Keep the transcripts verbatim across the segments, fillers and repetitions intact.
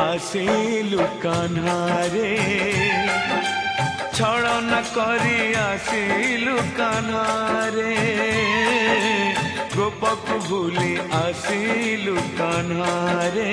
आसिलु कान्हारे छलन करी आसिलु कान्हारे गोपक भूली आसिलु कान्हारे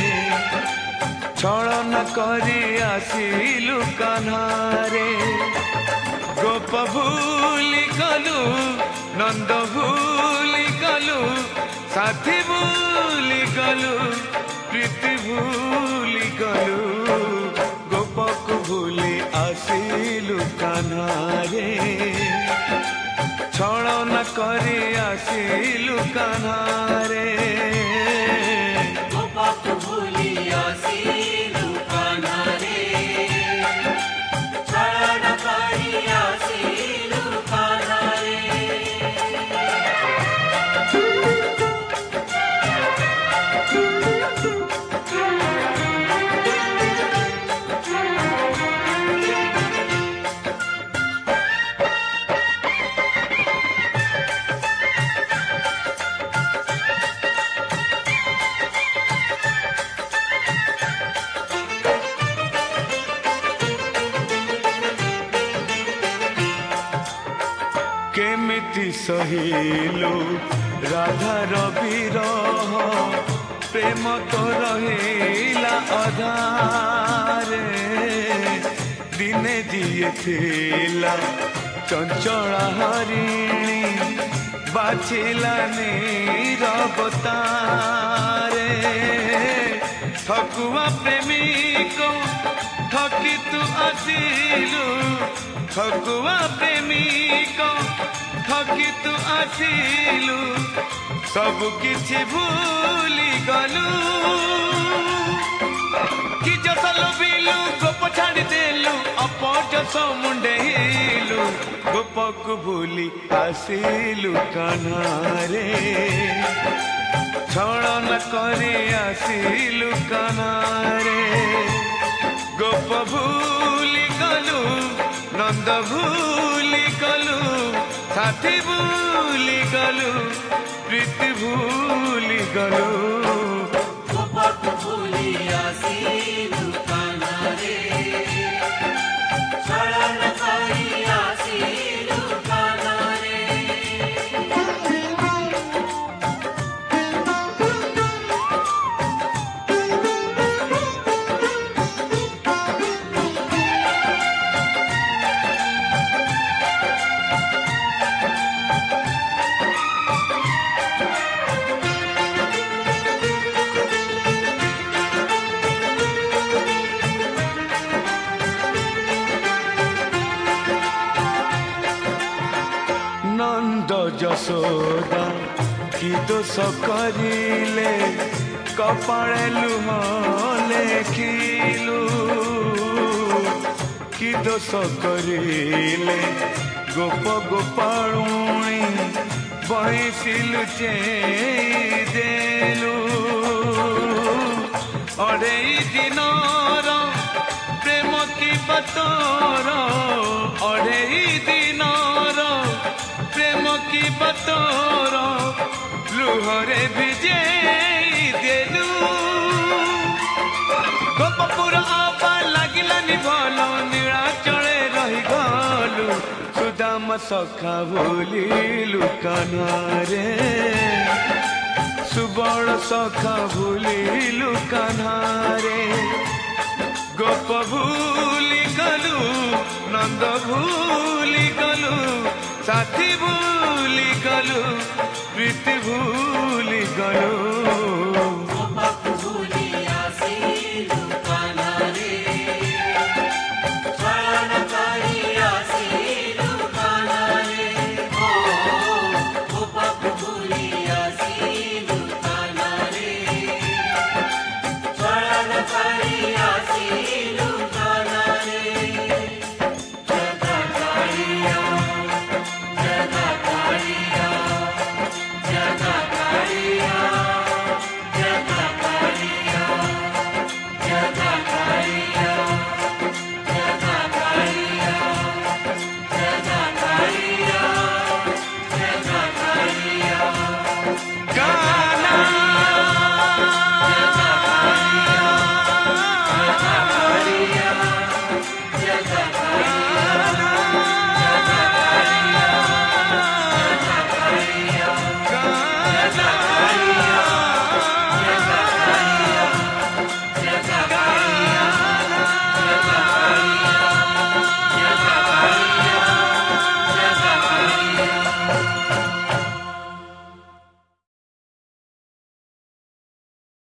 छलन करी आसिलु कान्हारे गोप भूली गलु नंद भूली गलु साथी भूली गलु प्रीति भूली गलु गोपक भूली आसिलु कान्हारे छलन करी आसिलु कान्हारे गोपक भूली आसिलु कान्हारे छलन करी आसिलु कान्हारे केमिति सहिलु राधा रविरह प्रेम तो रहिला अधारे दिने दिए थिला चंचला हरिणी बाछिला नीरवतारे ठकुआ प्रेमिक ठकी तू आसिलु ठकुआ प्रेमिक ठकी तू आसिलु सब किछि भूली गलु कि जस लोभिलु गोप छाड़ी देलु अपजस मुंडेलु गोपक भूली आसिलु कान्हारे छलन करी आसिलु कान्हारे गोप भूली गलु नंद भूली गलु साथी भूली गलु प्रीति भूली गलु गोपक भूली आसिलु कान्हारे छलन करी आसिलु कान्हारे नंद जसोदा कि दोष करिले कपाळे लुह लेखिलु कि दोष करिले गोप गोपाळुणी बहिसिलु चेदेलु अढ़ेई दिनर प्रेम की बतर अढ़ेई दिनर प्रेम की बतर लुहरे भिजे देलु गोपपुर आबा लागिलानि भल नीलाचले रही गलु सुदाम सखा भूलिलु कान्हारे सुबल सखा भूलिलु कान्हारे गोप भूली गलु नंद भूली गलु साथी भूली गलु प्रीति भूली गलु।